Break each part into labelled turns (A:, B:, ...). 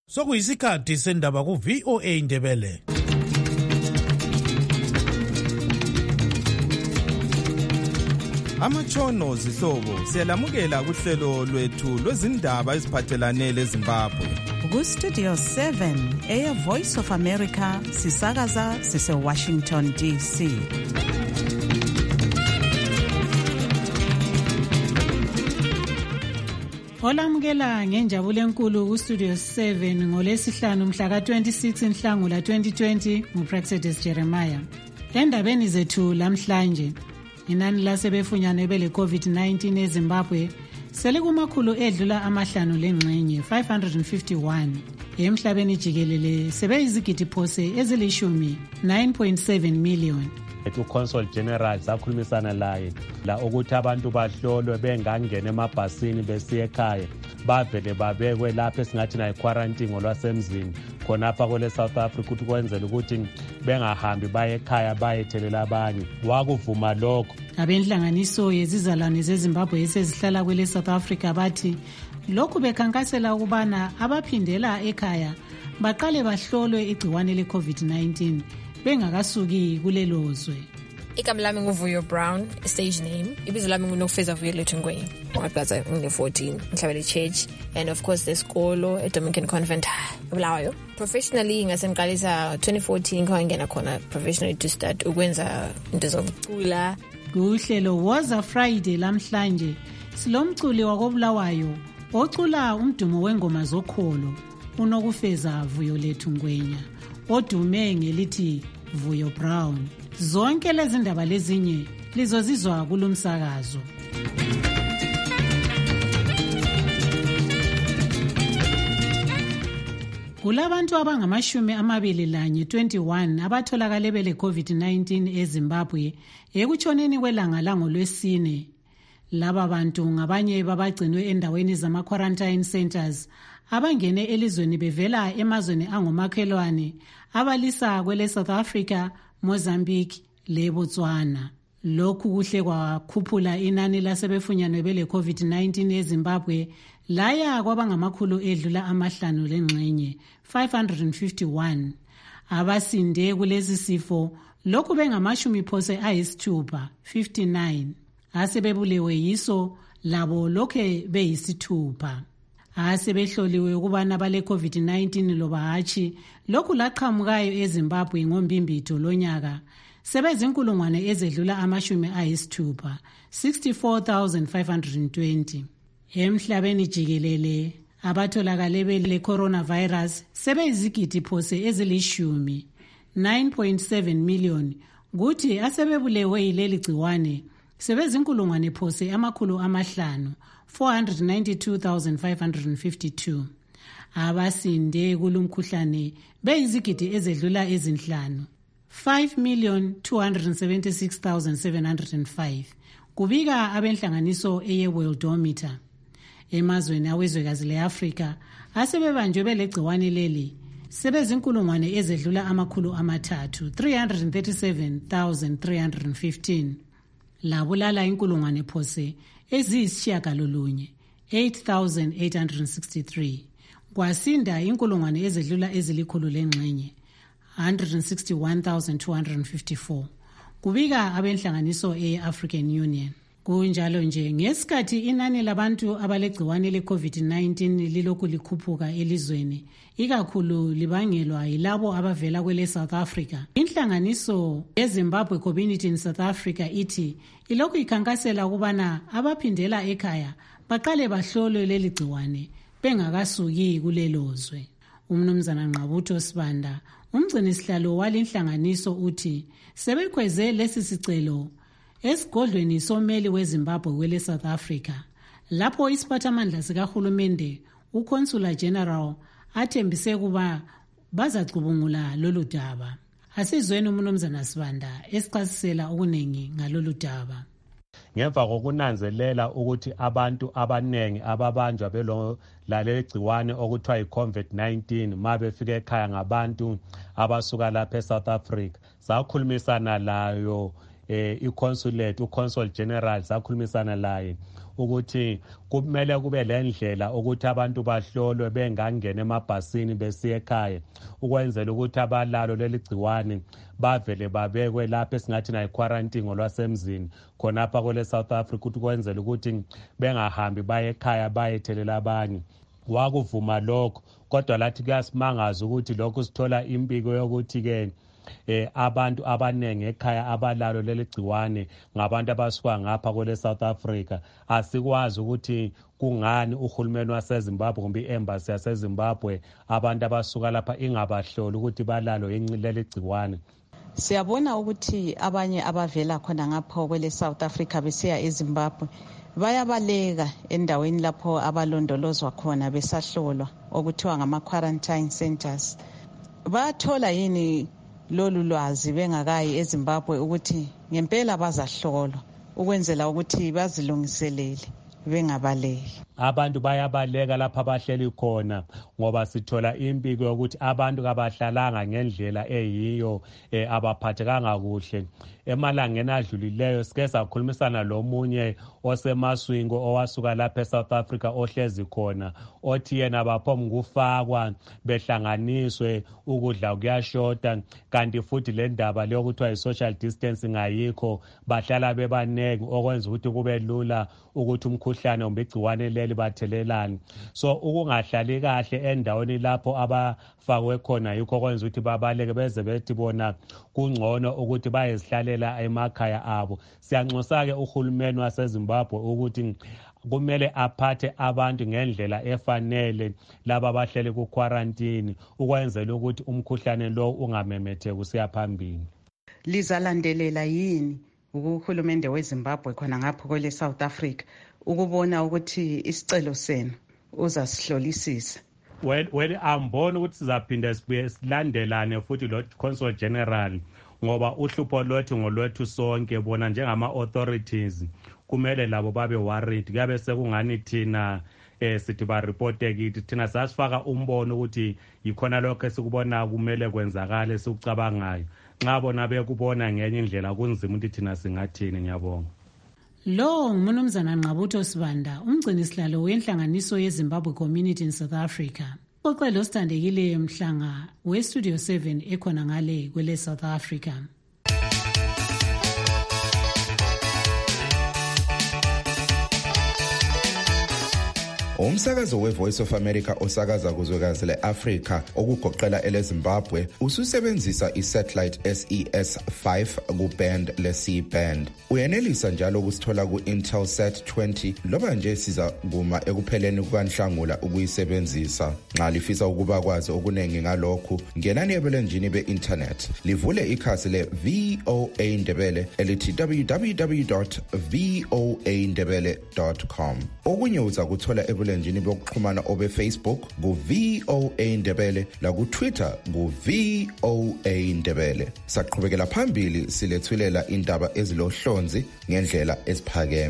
A: Sokuyisikhathi sendaba ku-VOA Indebele.
B: Amatshono zihlobo siyalamukela kuhlelo lwethu lwezindaba eziphathelane leZimbabwe.
C: Ku-Studio 7 Air Voice of America sisakaza sise-Washington DC.
D: Olamukela ngenjabulo enkulu ku-Studio 7 ngolesihlanu mhla ka-26 Nhlangula 2020 nguPraxedis Jeremiah. Endabeni zethu lamhlanje, inani lasebefunyanwe bele COVID-19 eZimbabwe selikumakhulu edlula amahlanu lengxenye 551. Emhlabeni jikelele sebeyizigidi phose ezilishumi 9.7 million.
E: uConsul General sakhulumisana laye la ukuthi abantu bahlolwe bengangena emabhasini besiya ekhaya bavele babekwe lapha esingathi nayi quarantine ngolwasemzini khonapha kwele South Africa ukuthi kwenzela ukuthi bengahambi baye ekhaya bayethelela abanye. Wakuvuma lokho.
D: Abenhlanganiso yezizalwane zeZimbabwe esezihlala kwele South Africa bathi lokhu bekhankasela ukubana abaphindela ekhaya baqale bahlolwe igciwane le-COVID-19 bengakasuki kulelo zwe.
F: Igama lami nguVuyo Brown, stage name. Ibizo lami nguNokufeza Vuyo Ngwenya. Ngabhaza ngine-14 Nhlabele Church, and of course lesikolo eDominican Convent eBulawayo. Professionally ngasengiqalisa 2014 ngangena khona professionally to start ukwenza into zokucula.
D: Kuhlelo Woza Friday lamhlanje silomculi wakoBulawayo ocula umdumo wengoma zokholo uNokufeza Vuyo Ngwenya odume ngelithi Vuyo Brown. Zonke lezi ndaba lezinye lizozizwa kulomsakazo. Kulabantu abangamashumi 21 abatholakale bele COVID-19 eZimbabwe ekutshoneni kwelanga langolwesine. Laba bantu ngabanye babagcinwe endaweni zama quarantine centers abangene elizweni bevela emazweni angomakhelwane abalisa kwele South Africa, Mozambique le Botswana. Lokhu kuhle kwakhuphula inani lasebefunyanwe bele COVID-19 eZimbabwe laya kwabangamakhulu edlula amahlanu lengxenye 551. Abasinde kulezi sifo lokhu bengamashumi phose ayisithupha 59. Asebebulewe yiso labo lokhe beyisithupha. Asebehloliwe ukubana bale COVID-19 loba hatshi lokhu laqhamukayo eZimbabwe ngombimbitho lonyaka sebezinkulungwane ezedlula amashumi ayisithupha 64,520. Emhlabeni jikelele abatholakale bele coronavirus sebeyizigidi phose ezilishumi 9.7 million, kuthi asebebulewe yileli gciwane sebezinkulungwane phose amakhulu amahlanu 492,552. Abasinde kulumkhuhlane beyizigidi ezedlula ezinhlanu 5,276,705 kubika abenhlanganiso eyeWorldometer. Emazweni awezwekazi leAfrika asebebanjwe belegciwane leli sebezinkulungwane ezedlula amakhulu amathathu 337,315. Labulala inkulungwane phose eziyisishiyagalolunye 8,863. Kwasinda inkulungwane ezedlula ezilikhulu lengxenye 161,254 kubika abenhlanganiso e-African Union. Kunjalo nje ngesikhathi inani labantu abalegciwane le-COVID-19 lilokhu likhuphuka elizweni ikakhulu libangelwa yilabo abavela kwele South Africa. Inhlanganiso yeZimbabwe Community in South Africa ithi ilokhu ikhankasela ukubana abaphindela ekhaya baqale bahlolwe leli gciwane bengakasuki kulelo zwe. Umnumzana Ngqabutho Sibanda, umgcinisihlalo walinhlanganiso uthi sebekhweze lesi sicelo esigodlweni someli weZimbabwe kwele South Africa lapho isiphathamandla sikahulumende uConsul General athembise kuba bazacubungula lolu daba. Asizweni umnumzana Sibanda esichasisela okuningi ngalolu daba.
E: Ngemva kokunanzelela ukuthi abantu abanengi ababanjwa laleli gciwane okuthiwa yi-COVID-19 mabefika ekhaya ngabantu abasuka lapha eSouth Africa, sakhulumisana layo uConsul General sakhulumisana laye ukuthi kumele kube lendlela ukuthi abantu bahlolwe bengangena emabhasini besiya ekhaya ukwenzela ukuthi abalalo leli gciwane bavele babekwe lapho esingathi na quarantine ngolwasemzini khonapha kwele South Africa ukuthi kwenzela ukuthi bengahambi baye ekhaya bayethelela abanye. Wakuvuma lokho kodwa lathi kuyasimangaza ukuthi lokho sithola impiko yokuthi ke abantu abanenge ekhaya abalalo leli gciwane ngabantu abasuka ngapha kwele South Africa. Asikwazi ukuthi kungani uhulumeni waseZimbabwe kumbe i-embassy yaseZimbabwe abantu abasuka lapha ingabahloli ukuthi balalo leli gciwane.
C: Siyabona ukuthi abanye abavela khona ngapha kwele South Africa besiya eZimbabwe bayabaleka endaweni lapho abalondolozwa khona besahlolwa okuthiwa ngama-quarantine centers. Bathola yini lolu lwazi bengakayi eZimbabwe ukuthi ngempela bazahlolwa ukwenzela ukuthi bazilungiselele bengabaleki?
E: Abantu bayabaleka lapha abahleli khona ngoba sithola impiko yokuthi abantu kabahlalanga ngendlela eyiyo abaphathekanga kuhle. Emalangeni adlulileyo sike sakhulumisana lomunye osemaswingo owasuka lapha eSouth Africa ohlezi khona othi yena baphomu kufakwa behlanganiswe ukudla kuyashota kanti futhi le ndaba leyo kuthiwa i-social distancing ayikho bahlala bebaneki okwenza ukuthi kube lula ukuthi umkhuhlane kumbe igciwane leli bathelelane. So ukungahlali kahle endaweni lapho abafakwe khona yikho kwenza ukuthi babaleke beze bethi bona kungcono ukuthi bayezihlalela emakhaya abo. Siyanxusa-ke uhulumeni waseZimbabwe ukuthi kumele aphathe abantu ngendlela efanele laba abahleli ku-quarantine ukwenzela ukuthi umkhuhlane lo ungamemetheki usiya phambili.
C: Lizalandelela yini uhulumende weZimbabwe khona ngapho kwele South Africa ukubona ukuthi isicelo senu uzasihlolisisa?
E: Well ambona ukuthi sizaphinda sibuye silandelane futhi lo Consul General ngoba uhlupho lwethu ngolwethu sonke bona njengama-authorities kumele labo babe worried. Kuyabe sekungani thina sithi ba-reporte kithi thina sasifaka umbono ukuthi yikhona lokho esikubona kumele kwenzakale sikucabangayo. Nxa bona bekubona ngenye indlela kunzima ukuthi thina singathini. Ngiyabonga.
D: Lo ngumnumzana Nqabutho Sibanda, umgcinisihlalo wenhlanganiso yeZimbabwe Community in South Africa. Uxoxelo sithandekile mhlanga weStudio 7 ekhona ngale kwele South Africa.
G: Umsakazo weVoice of America osakaza kuzwekazi le-Afrika okugoqela eleZimbabwe ususebenzisa isatellite SES-5 kuband le-C-band. Uyenelisa njalo ukusithola ku-Intelsat 20 loba nje siza kuma ekupheleni kukaNhlangula ukuyisebenzisa. Nxa lifisa ukuba kwazi okunengi ngalokhu, ngenani ebulenjini be-internet livule ikhasi le-VOA Ndebele elithi www.voandebele.com. Okunye uza kuthola ebulenjini bokuxhumana obe-Facebook ku-VOA Ndebele laku-Twitter ku-VOA Ndebele. Saqhubekela phambili silethulela indaba ezilohlonzi ngendlela eziphakeme.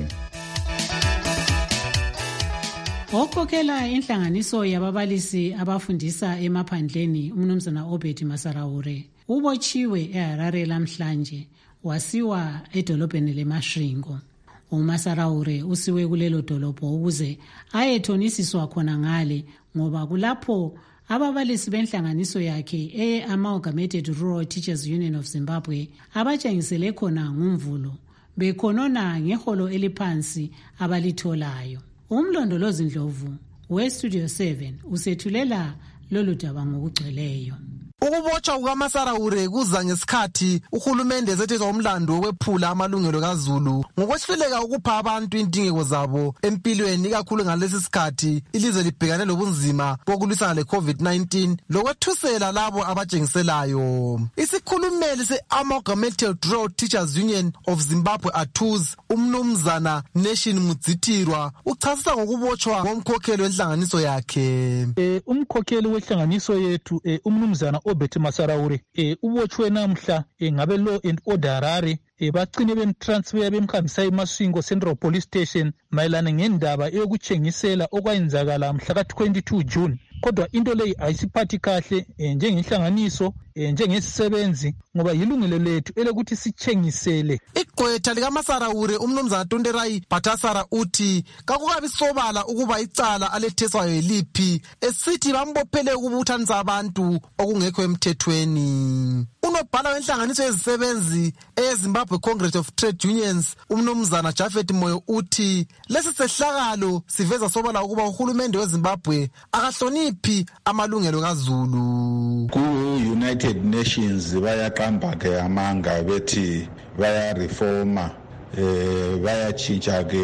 D: Okhokhela inhlanganiso yababalisi abafundisa emaphandleni umnumzana Obed Masarawure ubotshiwe eHarare lamhlanje wasiwa edolobheni leMashringo. uMasarawure usiwe kulelo dolobho ukuze ayethonisiswa khona ngale ngoba kulapho ababalisi benhlanganiso yakhe e-Amalgamated Rural Teachers Union of Zimbabwe abatshengisele khona ngumvulo bekhonona ngeholo eliphansi abalitholayo. Umlondolozi Ndlovu weStudio 7 usethulela lolu daba ngokugcweleyo.
H: Ukubotshwa kukaMasarawure kuza ngesikhathi uhulumende ezetheswa umlando wokwephula amalungelo kaZulu ngokwehluleka ukupha abantu indingeko zabo empilweni, ikakhulu ngalesi sikhathi ilizwe libhekane lobunzima bokulwisana le-COVID-19 lokwethusela labo abatshengiselayo. Isikhulumeli se-Amalgamated Rural Teachers Union of Zimbabwe ATUZ umnumzana Nation Mudzitirwa uchasisa ngokubotshwa ngomkhokheli wenhlanganiso yakhe.
I: Umkhokheli wenhlanganiso yethu umnumzana Obed Masarawure ubotshwe namhla ngabe Law and Order Harare bacine bemtransfer bemhambisa eMasvingo Central Police Station mayelana ngendaba yokutshengisela okwayenzakala mhla ka-22 June. Kodwa into leyi ayisiphathi kahle njengenhlanganiso njengesisebenzi ngoba yilungelo lethu elokuthi sitshengisele.
H: Igqwetha likaMasaraure umnumzana Tonderai Bhatasara uthi kakukabi sobala ukuba icala aletheswayo yiliphi, esithi bambophele ukubuthanisa abantu okungekho emthethweni. Unobhala wenhlanganiso yezisebenzi eZimbabwe Congress of Trade Unions umnumzana Jafet Moyo uthi lesi sehlakalo siveza sobala ukuba uhulumende weZimbabwe akahloniphi amalungelo kaZulu.
J: United Nations bayaqamba ke amanga bethi bayareforma bayatshintsha ke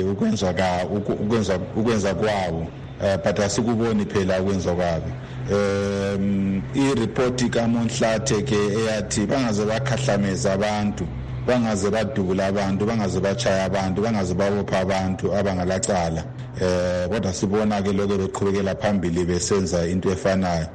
J: ukwenza kwabo but asikuboni phela ukwenza kwabo. I-report kaMonhlathe ke eyathi bangaze bakhahlameza abantu, bangaze badubula abantu, bangaze bachaya abantu, bangaze babopha abantu abangalacala. Kodwa sibona ke lokho beqhubekela phambili besenza into efanayo.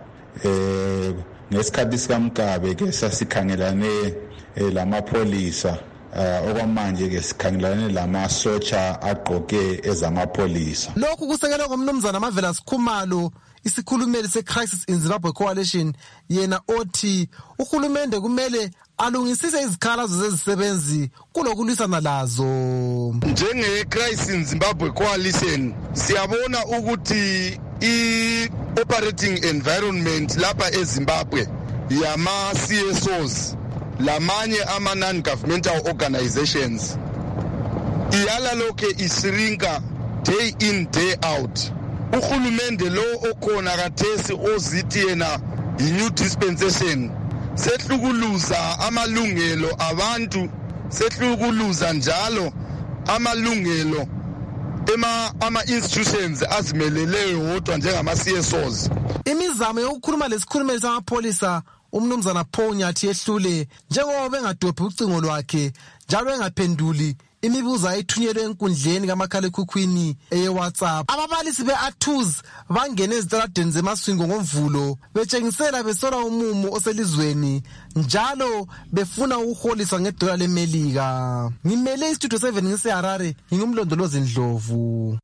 J: Ngesikhathi sikaMgabe ke sasikhangelane lamapholisa okwamanje ke sikhangelane lamasotsha agqoke ezamapholisa.
H: Lokhu kusekelwe ngomnumzana Mavela Sikhumalo, isikhulumeli se-Crisis in Zimbabwe Coalition, yena othi uhulumende kumele alungisise izikhalazo zezisebenzi kulokulwisana lazo.
K: Njenge-Crisis in Zimbabwe Coalition siyabona ukuthi i-operating environment lapha eZimbabwe yama-CSOs lamanye ama-non-governmental organizations iyala lokhe isirinka day in day out. Uhulumende lo okhona kathesi ozithi yena i-new dispensation sehlukuluza amalungelo abantu, sehlukuluza njalo amalungelo ama-institutions azimeleleyo wodwa njengama-CSOs.
H: Imizamo yokukhuluma lesikhulumeli samapholisa umnumzana Paul Nyathi yehlule njengoba bengadophi ucingo lwakhe njalo engaphenduli imibuzo ayithunyelwe enkundleni kamakhalekhukhwini eye-WhatsApp. Ababalisi be-Athuz bangene ezitaladeni zeMasvingo ngoMvulo betshengisela besola umumo oselizweni njalo befuna ukuholiswa ngedola leMelika. Ngimele iStudio 7 ngiseHarare, ngingumlondolozi Ndlovu.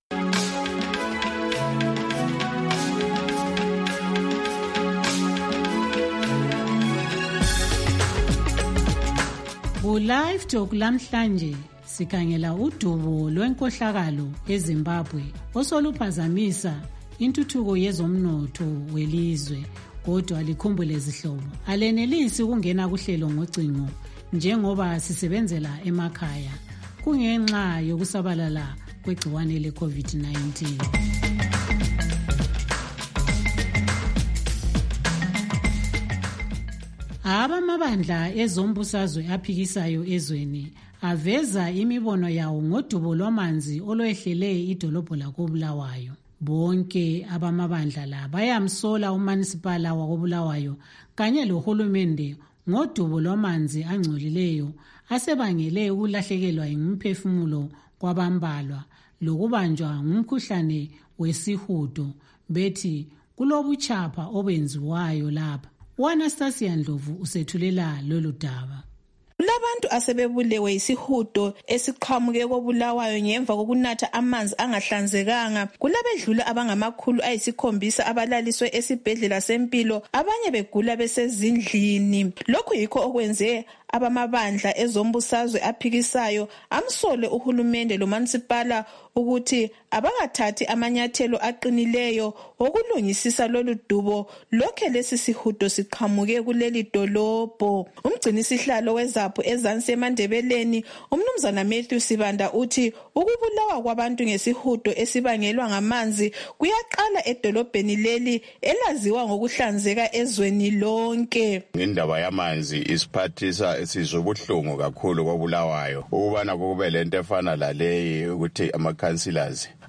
D: Live Talk lamhlanje sikhangela udubo lwenkohlakalo eZimbabwe osoluphazamisa intuthuko yezomnotho welizwe. Kodwa likhumbule zihlobo, alenelisi ukungena kuhlelo ngocingo njengoba sisebenzela emakhaya kungenxa yokusabalala kwegciwane le-COVID-19. Abamabandla ezombusazwe aphikisayo ezweni aveza imibono yawo ngodubo lwamanzi olwehlele idolobho lakoBulawayo. Bonke abamabandla la bayamsola uMunicipal wakoBulawayo kanye lohulumende ngodubo lwamanzi angcolileyo asebangele ukulahlekelwa yimphefumulo kwabambalwa lokubanjwa ngumkhuhlane wesihudo. Bethi kulobuchapha obenziwayo lapha. Anastasia Ndlovu usethulela lolu daba.
L: Kulabantu asebebulewe yisihudo esiqhamuke koBulawayo ngemva kokunatha amanzi angahlanzekanga. Kulabedlula abangamakhulu ayisikhombisa abalaliswe esibhedlela sempilo, abanye begula besezindlini. Lokhu yikho okwenze abamabandla ezombusazwe aphikisayo amsole uhulumende loMunicipal ukuthi abakathathi amanyathelo aqinileyo okulungisisa lolu dubo lokhe lesi sihudo siqhamuke kuleli dolobho. Umgcinisihlalo wezaphu eZansi eMandebeleni umnumzana Matthew Sibanda uthi ukubulawa kwabantu ngesihudo esibangelwa ngamanzi kuyaqala edolobheni leli elaziwa ngokuhlanzeka ezweni lonke.
M: Indaba yamanzi isiphathisa esizwe ubuhlungu kakhulu koBulawayo ukubana kube lento efana laleyi ukuthi ama-councillors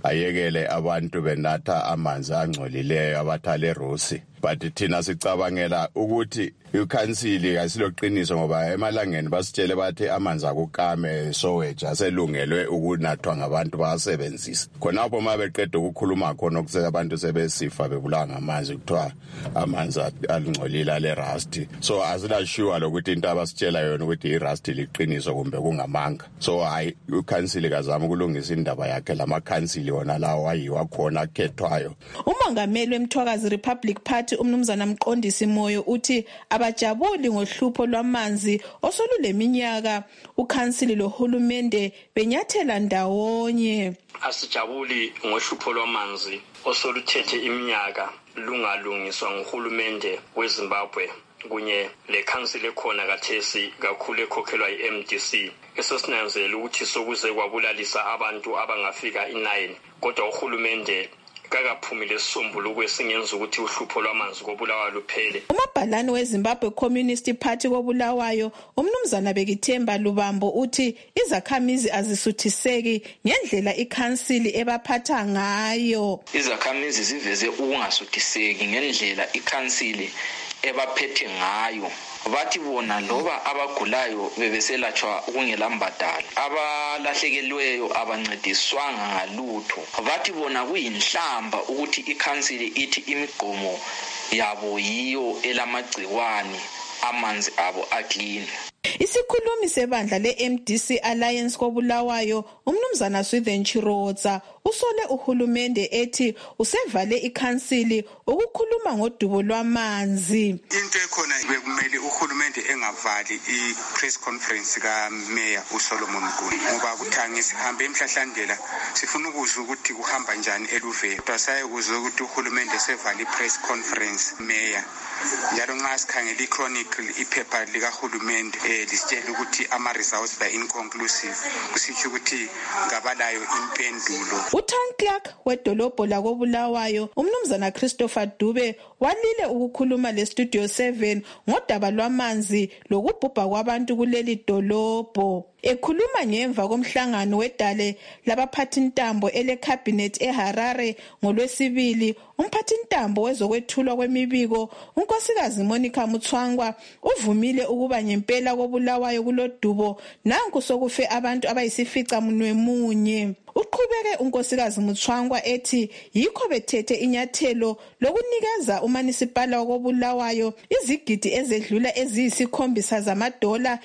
M: ayekele abantu benatha amanzi angcolileyo abathale Rosi. But thina sicabangela ukuthi ikhansili kasiloqiniso ngoba emalangeni basitshele bathi amanzi akukame Soweto aselungelwe ukunathwa ngabantu basebenzisa. Khonapho mabeqeda ukukhuluma khona ukuthi abantu sebesifa bebulawa ngamanzi kuthiwa amanzi alungcolile ale Rust. So asila sure lokuthi into abasitshela yona ukuthi iRust liqiniso kumbe kungamanga. So hayi ikhansili kazama ukulungisa indaba yakhe lamakhansili wona lawo ayiwa khona akhethwayo.
L: Umongameli weMthwakazi Republic Party umnumzana Mqondisi Moyo uthi abajabuli ngohlupho lwamanzi osoluleminyaka ukhansili lohulumende benyathela ndawonye.
N: Asijabuli ngohlupho lwamanzi osoluthethe iminyaka lungalungiswa nguhulumende weZimbabwe kunye lekhansili ekhona kathesi kakhulu ekhokhelwa iMDC esosinanzela ukuthi sokuze kwabulalisa abantu abangafika i9 kodwa uhulumende kakaphumile isisombululo kwesingenza ukuthi uhlupho lwamanzi koBulawayo luphele.
L: Umabhalane weZimbabwe Communist Party koBulawayo umnumzana Bekithemba Lubambo uthi izakhamizi azisuthiseki ngendlela ikhansili ebaphatha ngayo.
O: Izakhamizi ziveze ukungasuthiseki ngendlela ikhansili ebaphethe ngayo. Bathi bona loba abagulayo bebeselatshwa kungelambadalo, abalahlekelweyo abancediswanga ngalutho. Bathi bona kuyinhlamba ukuthi ikhansili ithi imigqomo yabo yiyo elamagciwane amanzi abo aclean.
L: Isikhulumi sebandla leMDC Alliance koBulawayo umnumzana Swithen Chirotsa usole uhulumende ethi usevale ikhansili ukukhuluma ngodubo lwamanzi.
P: Into ekhona bekumele uhulumende engavali ipress conference kaMayor uSolomon Mnguni ngoba kuthange sihambe emhlahlandlela sifuna ukuzwa ukuthi kuhamba njani eLuvela. Basaye ukuzwa ukuthi uhulumende sevale ipress conference Mayor. Njalo nxa sikhangela iChronicle iphepha likahulumende lisitshela ukuthi ama-results by inconclusive kusitsho ukuthi ngabalayo impendulo.
L: UTown Clerk wedolobho lakoBulawayo umnumzana Christopher Dube walile ukukhuluma leStudio 7 ngodaba lwamanzi lokubhubha kwabantu kuleli dolobho. Ekhuluma ngemva komhlangano wedale labaphathintambo eleCabinet eHarare ngoLwesibili, umphathintambo wezokwethulwa kwemibiko unkosikazi Monica Mutswangwa uvumile ukuba ngempela koBulawayo kulodubo nanku sokufe abantu abayisifica munwemunye. Uqhubeke unkosikazi Mutswangwa ethi yikho bethethe inyathelo lokunikeza uMunicipal wakoBulawayo izigidi ezedlula eziyisikhombisa zamadola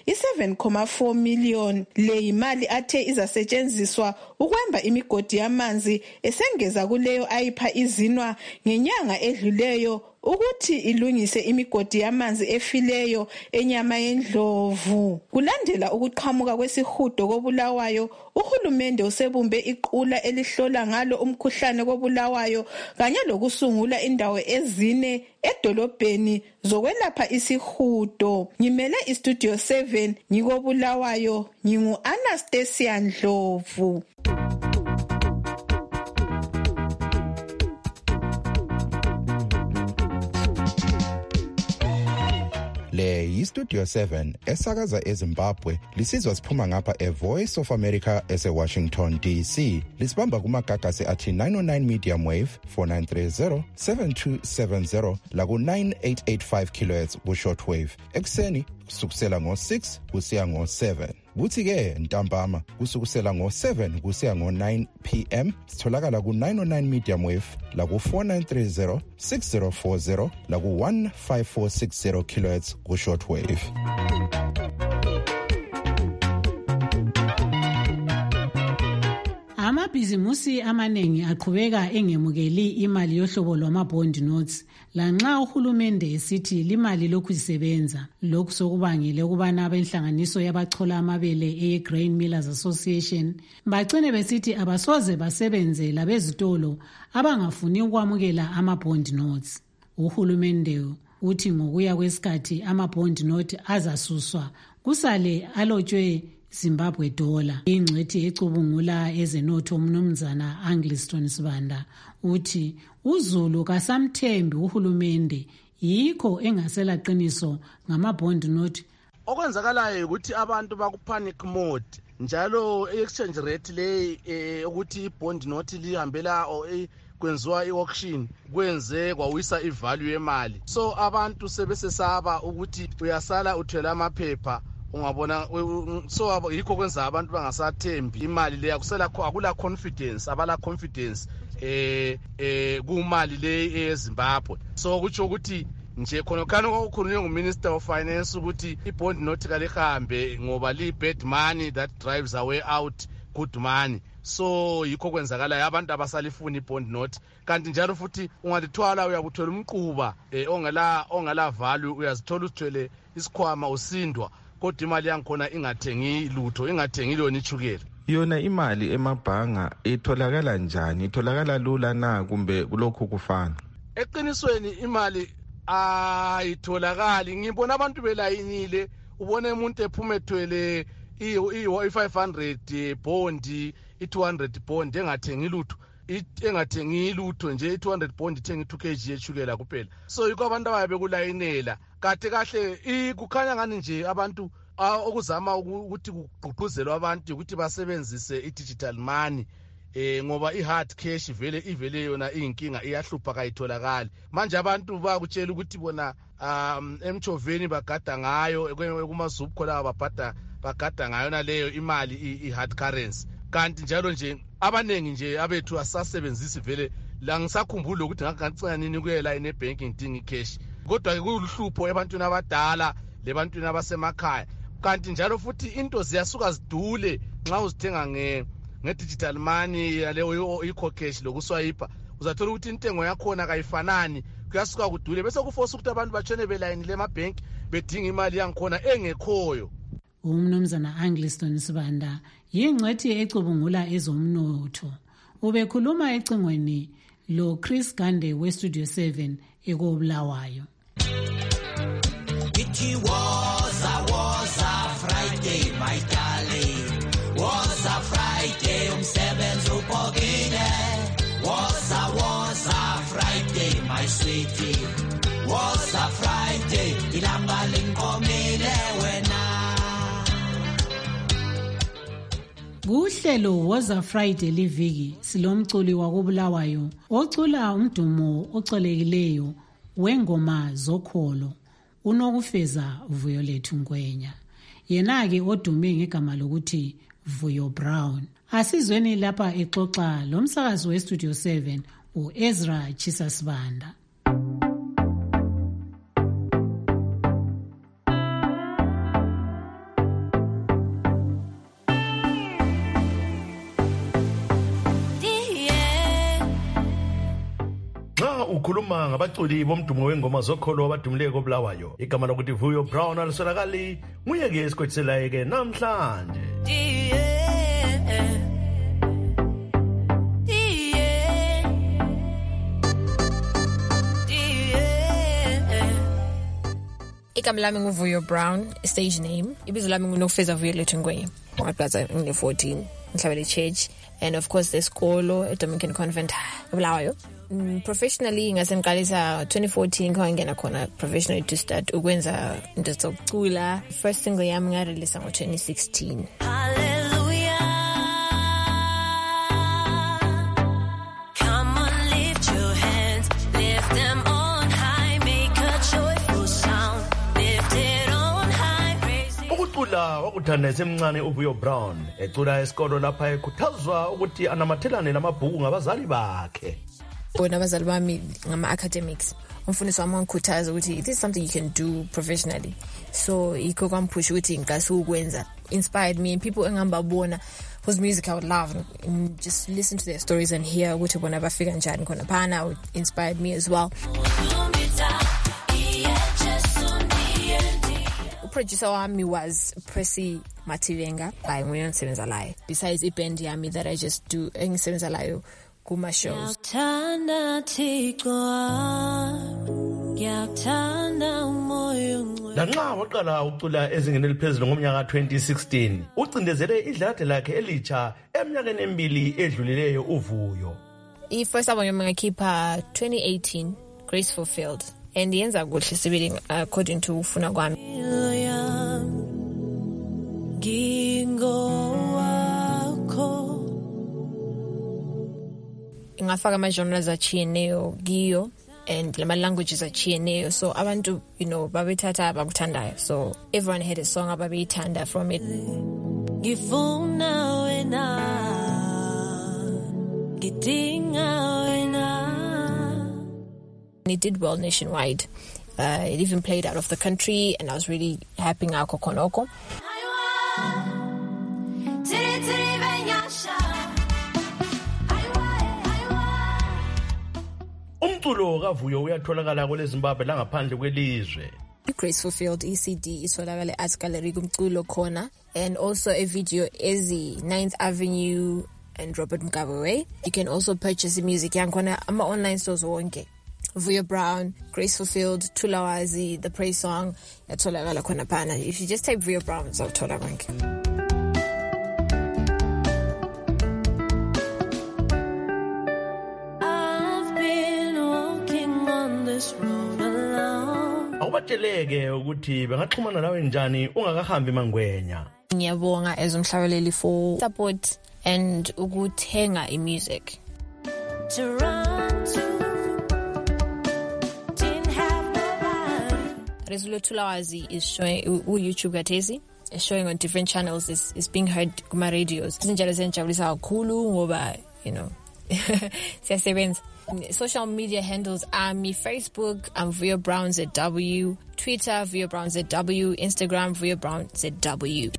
L: i7.4 million. Le imali athe izasetshenziswa ukwemba imigodi yamanzi esengeza kuleyo ayipha izinwa ngenyanga edluleyo ukuthi ilungise imigodi yamanzi efileyo enyama yendlovu. Kulandela ukuqhamuka kwesihudo koBulawayo, uhulumende usebumbe iqula elihlola ngalo umkhuhlane koBulawayo kanye lokusungula indawo ezine edolobheni zokwelapha isihudo. Ngimele iStudio 7 ngikoBulawayo, ngingu Anastasia Ndlovu.
G: Le yiStudio 7 esakaza eZimbabwe lisizwa siphuma ngapha eVoice of America eseWashington DC. Lisibamba kumagagasi athi 909 medium wave 4930 7270 laku 9885 kHz ku shortwave. Ekseni kusukela ngo6 kusiya ngo7. Kuthi ke ntambama kusukela ngo7 kusiya ngo9 PM sitholakala ku 909 medium wave la ku 4930 6040 la ku 15460 kHz ku shortwave.
D: Amabhizimusi amanengi aqhubeka engemukeli imali yohlobo lwama-bond notes lanxa uhulumende esithi limali lokhu isebenza. Lokhu sokubangile ukubana abenhlanganiso yabachola amabele eye-Grain Millers Association bagcine besithi abasoze basebenze labezitolo abangafuni ukwamukela ama-bond notes. Uhulumende uthi ngokuya kwesikhathi ama-bond note azasuswa kusale alotshwe Zimbabwe dollar. Ingcwethi ecubungula ezenotho umnumzana Angliston Sibanda uthi uZulu kasamthembi uhulumende yikho engasela qiniso ngama bond note.
Q: Okwenzakalayo ukuthi abantu baku panic mode njalo exchange rate le ukuthi ibond note lihambela kwenziwa i-auction kwenze kwawisa ivalue yemali. So abantu sebesesaba ukuthi uyasala uthwele amaphepha ungabona, so yikho kwenza abantu bangasathembi imali le, akula confidence, abala confidence kumali le eZimbabwe. So kutsho ukuthi nje khona ukukhulunywa nguMinister of Finance ukuthi ibond note kalihambe ngoba li-bad money that drives away out good money. So yikho kwenzakala abantu abasalifuna ibond note. Kanti njalo futhi ungalithwala uyakuthola umquba ongala value, uyazithola uthwele isikhwama usindwa, kodwa imali yankhona ingathengi lutho, ingathengi lona ichukela.
R: Yona imali emabhanga itholakala njani? Itholakala lula na kumbe kulokho kufana?
Q: Eqinisweni imali ayitholakali. Ngibona abantu belayinile, ubone umuntu ephuma ethwele i-500 bond, i-200 bond engathengi lutho nje, i-200 bond ithenga 2 kg yechukela kuphela. So yikho abantu ababe kulayinela. Kade kahle kukhanya ngani nje abantu okuzama ukuthi kugqugquzelwe abantu ukuthi basebenzise i-digital money ngoba i-hard cash ivele yona iyinkinga, iyahlupha kayitholakali. Manje abantu bakutshela ukuthi bona emchoveni bagada ngayo, kumazupho khona bagada ngayo naleyo imali i-hard currency. Kanti njalo nje abanengi nje abethu asasebenzisi vele la, ngisakhumbula ukuthi ngakancane nini kuyela ine-banking dingi cash, kodwa kuluhlupho ebantwini abadala lebantwini abasemakhaya. Kanti njalo futhi into ziyasuka zidule nxa uzithenga nge-digital money yaleyo i-cash lokuswayipa, uzathola ukuthi intengo yakhona kayifanani, kuyasuka kudule bese kuforce ukuthi abantu batshone belayinile emabhenki bedinga imali yankhona engekhoyo.
D: Umnumzana Angliston Sibanda yingcwethi ecubungula ezomnotho. Ubekhuluma ecingweni lo Chris Gande we-Studio 7 ekobulawayo.
S: It was a Friday, my darling. Was a Friday, umsebenzi ubhokile. Was a Friday, my sweetie. Was a Friday, ilanga linkomile wena.
D: Kuhlelo Woza Friday liviki silomculi wakobulawayo ocula umdumo ocolekileyo wengoma zokholo unokufeza Vuyo Lethu Ngwenya. Yena-ke odume ngegama lokuthi Vuyo Brown. Asizweni lapha exoxa lomsakazi we-Studio 7 u-Ezra Chisasibanda.
T: Ukhuluma ngabaculi bomdumo wengoma zokholo abadumile kobulawayo, igama lokuthi Vuyo Brown alisolakali, nguye-ke esikwetselayo-ke namhlanje.
F: Igama lami nguVuyo Brown, stage name. Ibizo lami ngunokufeza Vuyo Lethu Ngwenya. Ngaphaza ngine-14, ngihlabele church, and of course lesikolo eDominican Convent eBulawayo. Professionally ngasengiqalisa 2014 ngangena khona professionally to start ukwenza into zokucula. First single yami ngarelease ngo-2016.
T: Wakuthanda esemncane uVuyo Brown ecula esikolo lapha ekhuthazwa ukuthi anamathelane namabhuku ngabazali bakhe.
F: Bona abazali bami ngama-academics, umfundisi wami wangikhuthaza ukuthi this is something you can do professionally. So yikho kwamphusha ukuthi ngikasi ukwenza. Inspired me and people engambabona whose music I would love and just listen to their stories and hear ukuthi bona bafika njani khona phana. Inspired me as well. Producer wami was Pressy Mativenga by Nguyen Sebenzalayo. Besides a band yami that I just do Sebenzalayo kuma shows.
T: Lanxa waqala ucula ezingeni eliphezulu ngomnyaka 2016, ucindezele idlade lakhe elitsha eminyakeni emibili edlulileyo uVuyo.
F: First album yami ngakhipha 2018, Grace Fulfilled. And yenza kuhle sibili according to ufuna kwami. ngafaka ama-genres achiyeneyo kiyo and lama-languages achiyeneyo, so abantu babethatha abakuthandayo, so everyone had a song ababeyithanda from it.
S: Ngifuna wena, ngidinga wena.
F: It did well nationwide. It even played out of the country, and I was really happy ngakho khonokho.
T: Umculo kaVuyo uyatholakala kwele Zimbabwe langaphandle kwelizwe.
F: Graceful Field ECD itholakala Arts Gallery kumculo khona, and also a video ezi 9th Avenue and Robert Mugabe Way. You can also purchase the music yankhona ama online stores wonke. Vuyo Brown, Graceful Field, Tulawazi, The Praise Song, yatholakala khona phana. If you just type Vuyo Brown, uzawuthola konke.
S: I've been walking on this road alone.
T: Awubatsheleke ukuthi bengaxhumana nawe njani ungakahambi mangwenya.
F: Ngiyabonga as umhlabeleli for support and ukuthenga imusic.
S: To run to
F: Rezulo Tulawazi is showing YouTube Gatesi, is showing on different channels, is being heard kuma radios. Izinjalo zenjabulisa kakhulu ngoba siyasebenza. Social media handles are me Facebook, I'm Vuyo Brown ZW, Twitter Vuyo Brown ZW, Instagram Vuyo Brown ZW.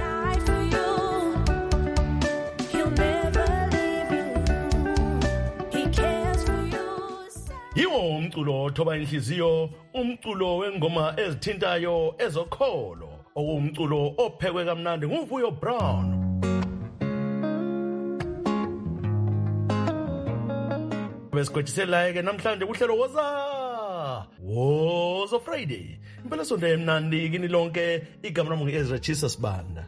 T: Yiwo umculo othoba inhliziyo, umculo wengoma ezithintayo ezokholo, okumculo ophekwe kamnandi nguVuyo Brown. Besikhotshisela ke namhlanje kuhlelo Woza Friday. Impela sonto emnandi kini lonke, igama lami ngu-Ezra Jesus Banda.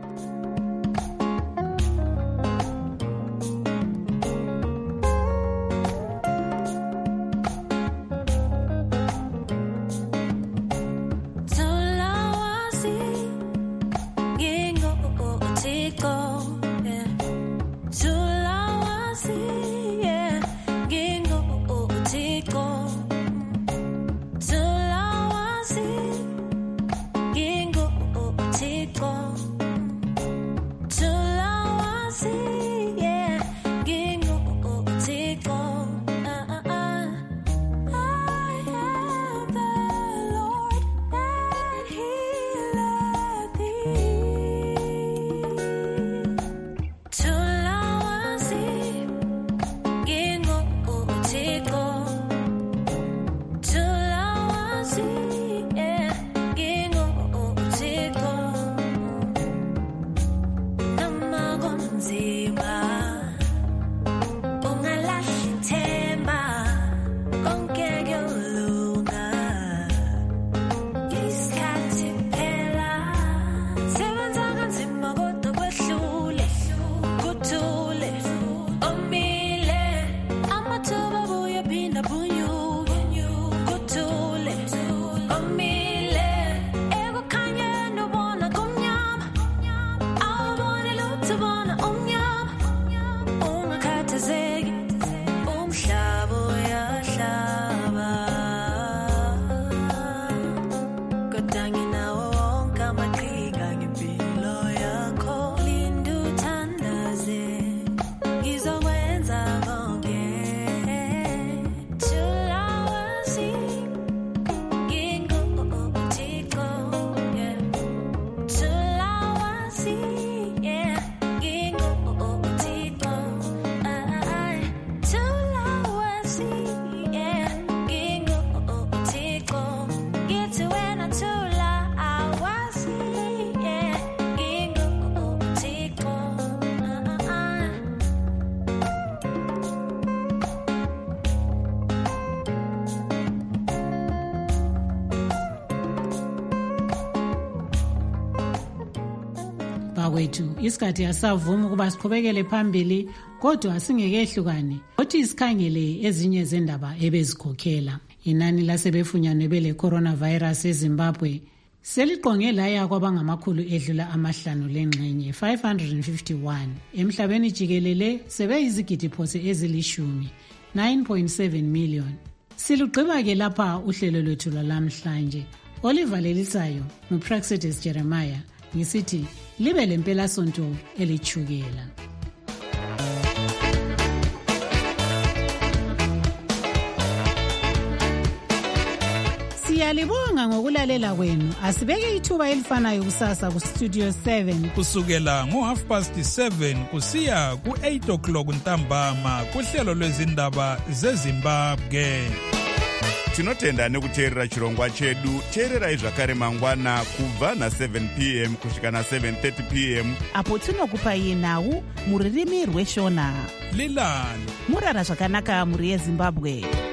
D: Bakwethu isikhathi asavuma ukuba siqhubekele phambili, kodwa singekehlukane othi isikhangele ezinye zendaba ebezikhokhela. Inani lasebefunyanwe bele coronavirus eZimbabwe seliqonge laya kwabangamakhulu edlula amahlanu lengxenye 551 emhlabeni jikelele sebeyizigidi phose ezilishumi 9.7 million. Silugqiba ke lapha uhlelo lwethu lwalamhlanje. Olivalelisayo nguPraxedis Jeremiah ngisithi libe lempela sonto elichukela. Siyalibonga ngokulalela kwenu. Asibeke ithuba elifanayo kusasa ku Studio 7
U: kusukela ngo7:30 kusiya ku8 ntambama kuhlelo lwezindaba zeZimbabwe.
V: Tinotenda nekuteerera chirongwa chedu. Teererai zvakare mangwana kubva na7 p.m. kusvika na7:30 p.m.
W: apo tinokupai nhau muririmi rweshona.
U: Lilani
W: murara zvakanaka muri yeZimbabwe.